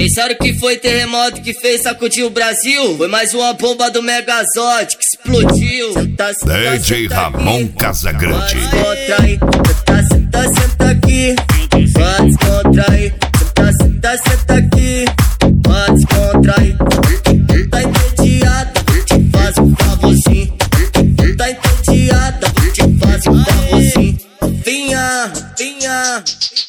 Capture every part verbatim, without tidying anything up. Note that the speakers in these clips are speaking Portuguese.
Pensaram que foi terremoto que fez sacudir o Brasil? Foi mais uma bomba do Megazord que explodiu. Senta, senta, D J senta Ramon aqui. Casagrande. Descontrair, senta, senta, senta aqui. Vai descontrair, senta, senta, senta aqui. Vai descontrair. Tá entediada, vou te fazer um favorzinho. Tá entediada, vou te fazer um favorzinho. Vinha, vinha.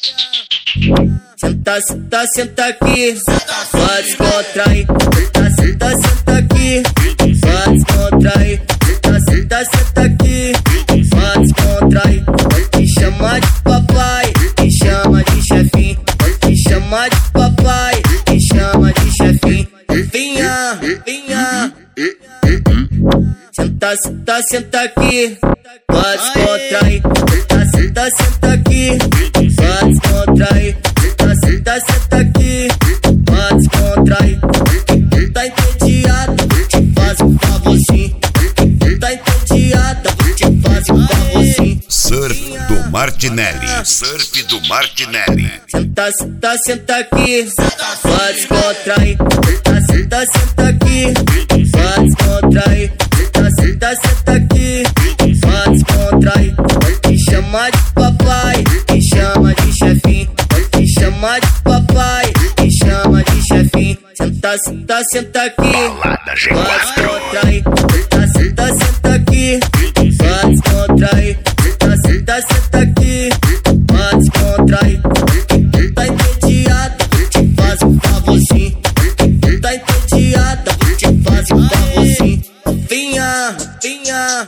Senta, senta, senta aqui. Vai descontrair. Senta, senta, senta aqui. Vai descontrair. Senta, senta, senta aqui. Vai descontrair. Te chama de papai, te chama de chefinho. Te chama de papai, te chama de chefinho. Vinha, vinha. Senta, senta, senta aqui. Vai descontrair. Senta, senta, senta aqui. Vai descontrair. Senta, senta, senta aqui. Vai descontrair. Tá entediada, vou te fazer um favorzinho. Tá entediada, vou te fazer um favorzinho. Surf do Martinelli. Surf do Martinelli. Senta, senta, senta aqui. Vai descontrair. Senta, senta, senta aqui. Vai descontrair. Senta, senta, senta aqui. Vai descontrair. Te chama de papai, te chama de chefinho. Te chama de papai, te chama de chefinho. Senta, senta, senta aqui. Balada G Vai quatro. descontrair. Senta, senta, senta aqui. Vai descontrair. Senta, senta, senta aqui. Vai descontrair. Tá entediada, vou te fazer um favorzinho. Tá entediada, vou te fazer um favorzinho. Vinha, vinha.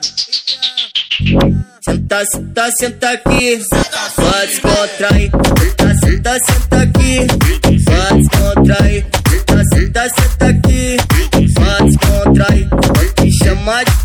Senta, senta, senta aqui. Vai descontrair. Senta, senta, senta aqui. Vai descontrair. Senta, senta, senta aqui. Vai descontrair. Te chama de